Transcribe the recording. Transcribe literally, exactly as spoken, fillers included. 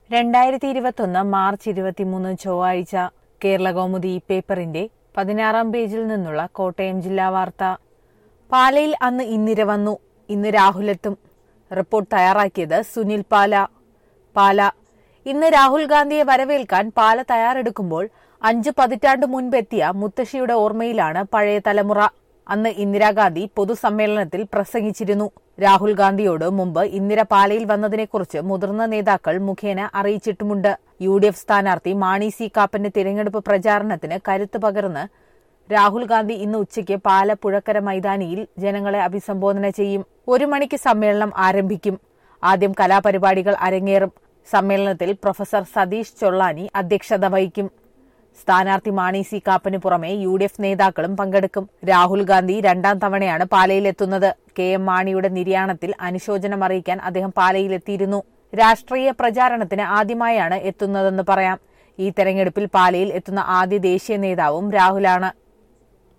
രണ്ടായിരത്തി ഇരുപത്തൊന്ന് മാർച്ച് ഇരുപത്തിമൂന്ന് ചൊവ്വാഴ്ച കേരളകൗമുദി പേപ്പറിന്റെ പതിനാറാം പേജിൽ നിന്നുള്ള കോട്ടയം ജില്ലാ വാർത്ത. പാലയിൽ അന്ന് ഇന്ദിര വന്നു, ഇന്ന് രാഹുലെത്തും. റിപ്പോർട്ട് തയ്യാറാക്കിയത് സുനിൽ പാല. പാല. ഇന്ന് രാഹുൽ ഗാന്ധിയെ വരവേൽക്കാൻ പാല തയ്യാറെടുക്കുമ്പോൾ അഞ്ച് പതിറ്റാണ്ട് മുൻപെത്തിയ മുത്തശ്ശിയുടെ ഓർമ്മയിലാണ് പഴയ തലമുറ. അന്ന് ഇന്ദിരാഗാന്ധി പൊതുസമ്മേളനത്തിൽ പ്രസംഗിച്ചിരുന്നു. രാഹുൽ ഗാന്ധിയോട് മുമ്പ് ഇന്ദിര പാലയിൽ വന്നതിനെക്കുറിച്ച് മുതിർന്ന നേതാക്കൾ മുഖേന അറിയിച്ചിട്ടുമുണ്ട്. യു ഡി എഫ് സ്ഥാനാർത്ഥി മാണി സി കാപ്പന്റെ തിരഞ്ഞെടുപ്പ് പ്രചാരണത്തിന് കരുത്ത് പകർന്ന് രാഹുൽ ഗാന്ധി ഇന്ന് ഉച്ചയ്ക്ക് പാല പുഴക്കര മൈതാനിയിൽ ജനങ്ങളെ അഭിസംബോധന ചെയ്യും. ഒരു മണിക്ക് സമ്മേളനം ആരംഭിക്കും. ആദ്യം കലാപരിപാടികൾ അരങ്ങേറും. സമ്മേളനത്തിൽ പ്രൊഫസർ സതീഷ് ചൊള്ളാനി അധ്യക്ഷത വഹിക്കും. സ്ഥാനാർത്ഥി മാണി സി കാപ്പന് പുറമെ യു ഡി എഫ് നേതാക്കളും പങ്കെടുക്കും. രാഹുൽ ഗാന്ധി രണ്ടാം തവണയാണ് പാലയിലെത്തുന്നത്. കെ എം മാണിയുടെ നിര്യാണത്തിൽ അനുശോചനം അറിയിക്കാൻ അദ്ദേഹം പാലയിലെത്തിയിരുന്നു. രാഷ്ട്രീയ പ്രചാരണത്തിന് ആദ്യമായാണ് എത്തുന്നതെന്ന് പറയാം. ഈ തെരഞ്ഞെടുപ്പിൽ പാലയിൽ എത്തുന്ന ആദ്യ ദേശീയ നേതാവും രാഹുലാണ്.